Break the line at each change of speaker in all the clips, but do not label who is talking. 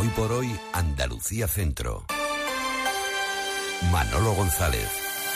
Hoy por hoy, Andalucía Centro. Manolo González.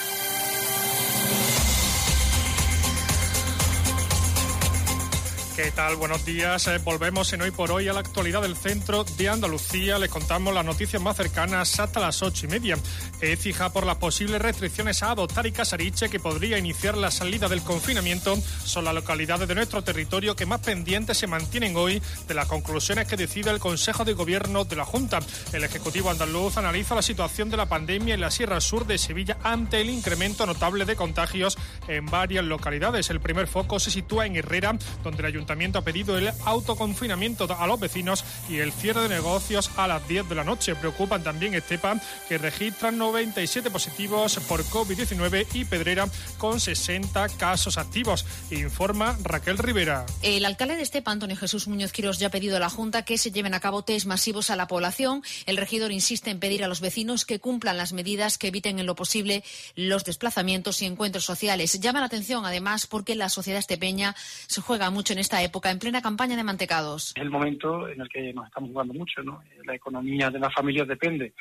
¿Qué tal? Buenos días. Volvemos en Hoy por Hoy a la actualidad del centro de Andalucía. Les contamos las noticias más cercanas hasta las 8:30. Écija por las posibles restricciones a adoptar y Casariche, que podría iniciar la salida del confinamiento, son las localidades de nuestro territorio que más pendientes se mantienen hoy de las conclusiones que decide el Consejo de Gobierno de la Junta. El Ejecutivo andaluz analiza la situación de la pandemia en la Sierra Sur de Sevilla ante el incremento notable de contagios en varias localidades. El primer foco se sitúa en Herrera, donde el Ayuntamiento ha pedido el autoconfinamiento a los vecinos y el cierre de negocios a las 10 de la noche. Preocupan también Estepa, que registran 97 positivos por COVID-19, y Pedrera, con 60 casos activos. Informa Raquel Rivera.
El alcalde de Estepa, Antonio Jesús Muñoz Quirós, ya ha pedido a la Junta que se lleven a cabo test masivos a la población. El regidor insiste en pedir a los vecinos que cumplan las medidas que eviten en lo posible los desplazamientos y encuentros sociales. Llama la atención, además, porque la sociedad estepeña se juega mucho en esta época, en plena campaña de mantecados.
Es el momento en el que nos estamos jugando mucho, ¿no? La economía de las familias depende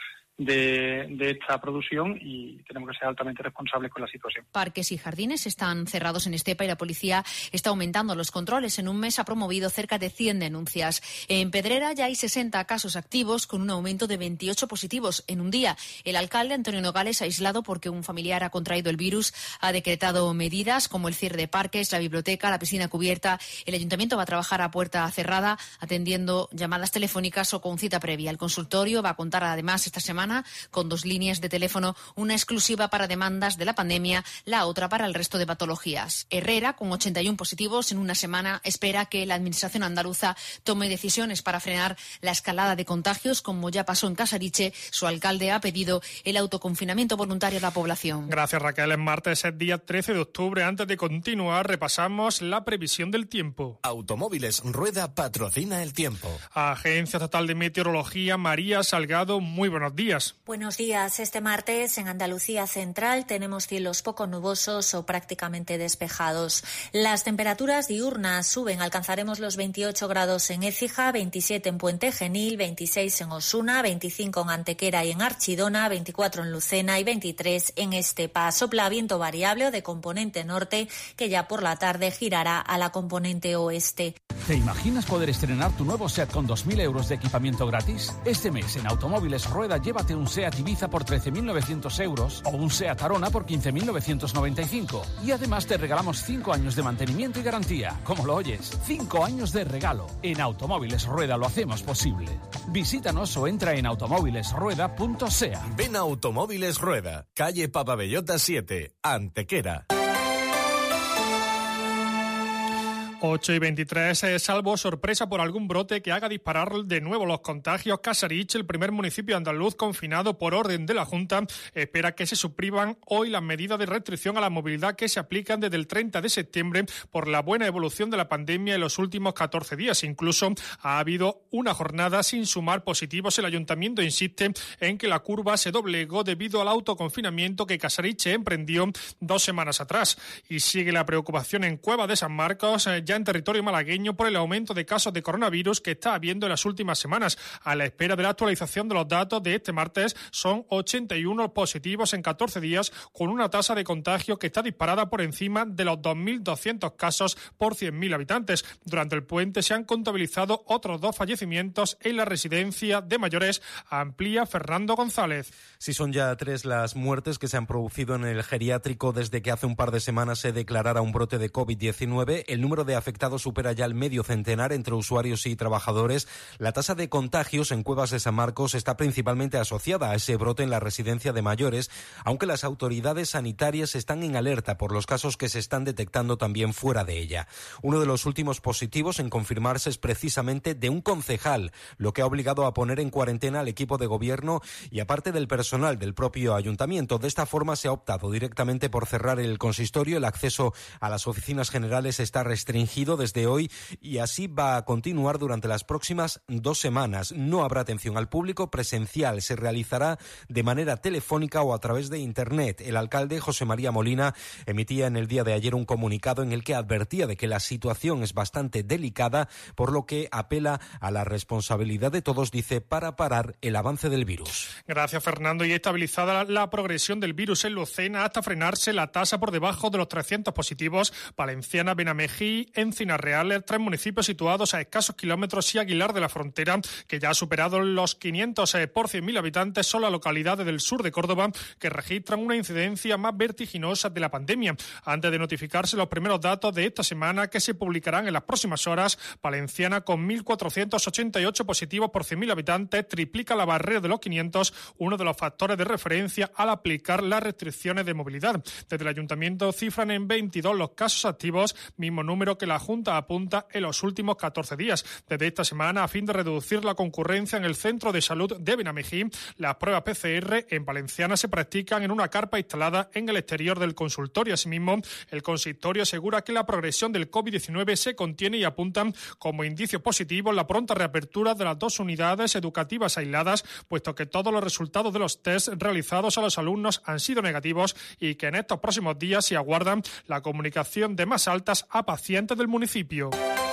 de esta producción y tenemos que ser altamente responsables con la situación.
Parques y jardines están cerrados en Estepa y la policía está aumentando los controles. En un mes ha promovido cerca de 100 denuncias. En Pedrera ya hay 60 casos activos, con un aumento de 28 positivos en un día. El alcalde, Antonio Nogales, aislado porque un familiar ha contraído el virus, ha decretado medidas como el cierre de parques, la biblioteca, la piscina cubierta. El ayuntamiento va a trabajar a puerta cerrada, atendiendo llamadas telefónicas o con cita previa. El consultorio va a contar además esta semana con 2 líneas de teléfono, una exclusiva para demandas de la pandemia, la otra para el resto de patologías. Herrera, con 81 positivos en una semana, espera que la administración andaluza tome decisiones para frenar la escalada de contagios, como ya pasó en Casariche. Su alcalde ha pedido el autoconfinamiento voluntario a la población.
Gracias, Raquel. Es martes, es día 13 de octubre. Antes de continuar, repasamos la previsión del tiempo.
Automóviles Rueda patrocina el tiempo.
Agencia Estatal de Meteorología, María Salgado, muy buenos días.
Buenos días. Este martes en Andalucía Central tenemos cielos poco nubosos o prácticamente despejados. Las temperaturas diurnas suben. Alcanzaremos los 28 grados en Écija, 27 en Puente Genil, 26 en Osuna, 25 en Antequera y en Archidona, 24 en Lucena y 23 en Estepa. Sopla viento variable o de componente norte, que ya por la tarde girará a la componente oeste.
¿Te imaginas poder estrenar tu nuevo SEAT con 2.000 euros de equipamiento gratis? Este mes en Automóviles Rueda llévate un SEAT Ibiza por 13.900 euros o un SEAT Arona por 15.995. Y además te regalamos 5 años de mantenimiento y garantía. ¿Cómo lo oyes? 5 años de regalo. En Automóviles Rueda lo hacemos posible. Visítanos o entra en automóvilesrueda.sea.
Ven a Automóviles Rueda, calle Papabellota 7, Antequera.
8:23, salvo sorpresa por algún brote que haga disparar de nuevo los contagios, Casariche, el primer municipio andaluz confinado por orden de la Junta, espera que se supriman hoy las medidas de restricción a la movilidad que se aplican desde el 30 de septiembre por la buena evolución de la pandemia en los últimos 14 días. Incluso ha habido una jornada sin sumar positivos. El ayuntamiento insiste en que la curva se doblegó debido al autoconfinamiento que Casariche emprendió 2 semanas atrás. Y sigue la preocupación en Cueva de San Marcos, ya en territorio malagueño, por el aumento de casos de coronavirus que está habiendo en las últimas semanas. A la espera de la actualización de los datos de este martes, son 81 positivos en 14 días, con una tasa de contagio que está disparada por encima de los 2.200 casos por 100.000 habitantes. Durante el puente se han contabilizado otros 2 fallecimientos en la residencia de mayores. Amplía Fernando González.
Sí, son ya 3 las muertes que se han producido en el geriátrico desde que hace un par de semanas se declarara un brote de COVID-19. El número de afectados supera ya el medio centenar entre usuarios y trabajadores. La tasa de contagios en Cuevas de San Marcos está principalmente asociada a ese brote en la residencia de mayores, aunque las autoridades sanitarias están en alerta por los casos que se están detectando también fuera de ella. Uno de los últimos positivos en confirmarse es precisamente de un concejal, lo que ha obligado a poner en cuarentena al equipo de gobierno y aparte del personal del propio ayuntamiento. De esta forma se ha optado directamente por cerrar el consistorio. El acceso a las oficinas generales está restringido restringido desde hoy y así va a continuar durante las próximas 2 semanas. No habrá atención al público presencial, se realizará de manera telefónica o a través de Internet. El alcalde José María Molina emitía en el día de ayer un comunicado en el que advertía de que la situación es bastante delicada, por lo que apela a la responsabilidad de todos, dice, para parar el avance del virus.
Gracias, Fernando. Y estabilizada la progresión del virus en Lucena hasta frenarse la tasa por debajo de los 300 positivos, Valenciana, Benamejí, Encinas Reales, 3 municipios situados a escasos kilómetros, y Aguilar de la Frontera, que ya ha superado los 500 por 100.000 habitantes, son las localidades del sur de Córdoba que registran una incidencia más vertiginosa de la pandemia. Antes de notificarse los primeros datos de esta semana, que se publicarán en las próximas horas, Valenciana, con 1.488 positivos por 100.000 habitantes, triplica la barrera de los 500, uno de los factores de referencia al aplicar las restricciones de movilidad. Desde el Ayuntamiento cifran en 22 los casos activos, mismo número que la Junta apunta en los últimos 14 días. Desde esta semana, a fin de reducir la concurrencia en el Centro de Salud de Benamejí, las pruebas PCR en Valenciana se practican en una carpa instalada en el exterior del consultorio. Asimismo, el consistorio asegura que la progresión del COVID-19 se contiene y apuntan como indicio positivo la pronta reapertura de las 2 unidades educativas aisladas, puesto que todos los resultados de los test realizados a los alumnos han sido negativos y que en estos próximos días se aguardan la comunicación de más altas a pacientes del municipio.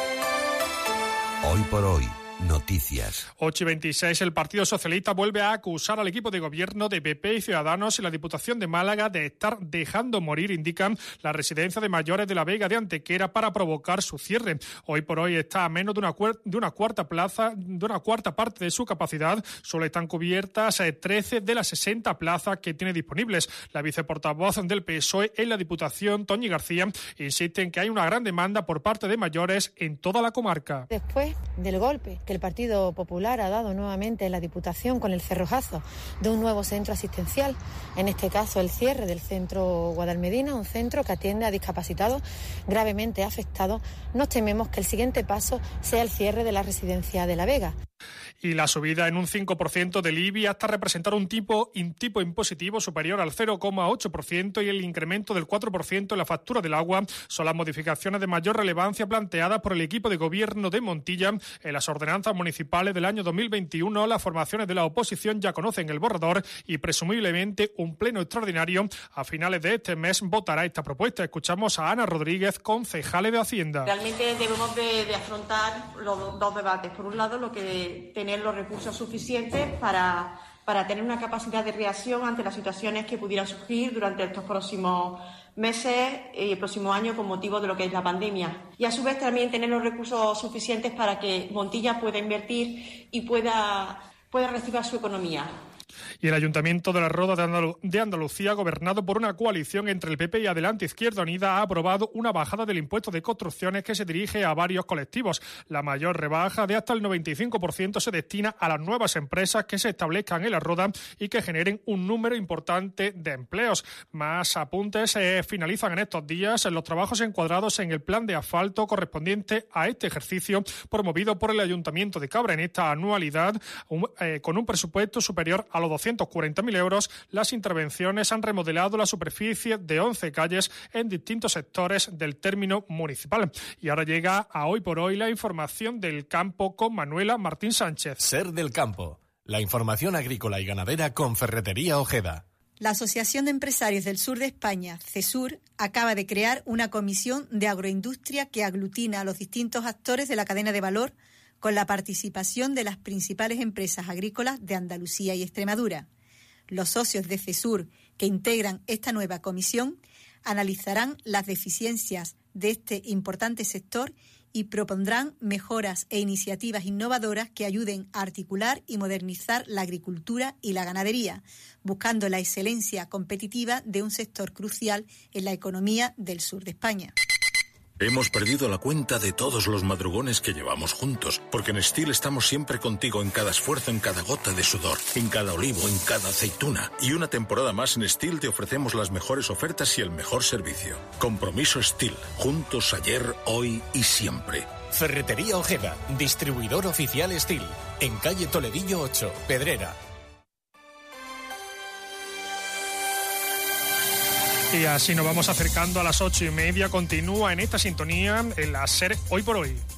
Hoy por hoy. Noticias.
8:26. El Partido Socialista vuelve a acusar al equipo de gobierno de PP y Ciudadanos en la Diputación de Málaga de estar dejando morir, indican, la residencia de mayores de la Vega de Antequera para provocar su cierre. Hoy por hoy está a menos de una cuarta parte de su capacidad. Solo están cubiertas 13 de las 60 plazas que tiene disponibles. La viceportavoz del PSOE en la Diputación, Toñi García, insiste en que hay una gran demanda por parte de mayores en toda la comarca.
Después del golpe que el Partido Popular ha dado nuevamente en la Diputación con el cerrojazo de un nuevo centro asistencial, en este caso el cierre del centro Guadalmedina, un centro que atiende a discapacitados gravemente afectados, nos tememos que el siguiente paso sea el cierre de la residencia de La Vega.
Y la subida en un 5% del IBI hasta representar un tipo impositivo superior al 0,8% y el incremento del 4% en la factura del agua son las modificaciones de mayor relevancia planteadas por el equipo de gobierno de Montilla en las ordenanzas municipales del año 2021. Las formaciones de la oposición ya conocen el borrador y presumiblemente un pleno extraordinario a finales de este mes votará esta propuesta. Escuchamos a Ana Rodríguez, concejale de Hacienda.
Realmente debemos de afrontar los 2 debates. Por un lado, lo que tener los recursos suficientes para tener una capacidad de reacción ante las situaciones que pudieran surgir durante estos próximos meses y el próximo año con motivo de lo que es la pandemia. Y a su vez también tener los recursos suficientes para que Montilla pueda invertir y pueda reactivar su economía.
Y el Ayuntamiento de La Roda de Andalucía, gobernado por una coalición entre el PP y Adelante Izquierda Unida, ha aprobado una bajada del impuesto de construcciones que se dirige a varios colectivos. La mayor rebaja de hasta el 95% se destina a las nuevas empresas que se establezcan en La Roda y que generen un número importante de empleos. Más apuntes finalizan en estos días los trabajos encuadrados en el plan de asfalto correspondiente a este ejercicio promovido por el Ayuntamiento de Cabra. En esta anualidad, con un presupuesto superior a los 240.000 euros, las intervenciones han remodelado la superficie de 11 calles en distintos sectores del término municipal. Y ahora llega a Hoy por Hoy la información del campo con Manuela Martín Sánchez.
Ser del Campo, la información agrícola y ganadera con Ferretería Ojeda.
La Asociación de Empresarios del Sur de España, CESUR, acaba de crear una comisión de agroindustria que aglutina a los distintos actores de la cadena de valor con la participación de las principales empresas agrícolas de Andalucía y Extremadura. Los socios de CESUR que integran esta nueva comisión analizarán las deficiencias de este importante sector y propondrán mejoras e iniciativas innovadoras que ayuden a articular y modernizar la agricultura y la ganadería, buscando la excelencia competitiva de un sector crucial en la economía del sur de España.
Hemos perdido la cuenta de todos los madrugones que llevamos juntos, porque en Stihl estamos siempre contigo en cada esfuerzo, en cada gota de sudor, en cada olivo, en cada aceituna. Y una temporada más en Stihl te ofrecemos las mejores ofertas y el mejor servicio. Compromiso Stihl, juntos ayer, hoy y siempre.
Ferretería Ojeda, distribuidor oficial Stihl, en calle Toledillo 8, Pedrera.
Y así nos vamos acercando a las 8:30. Continúa en esta sintonía en la SER Hoy por Hoy.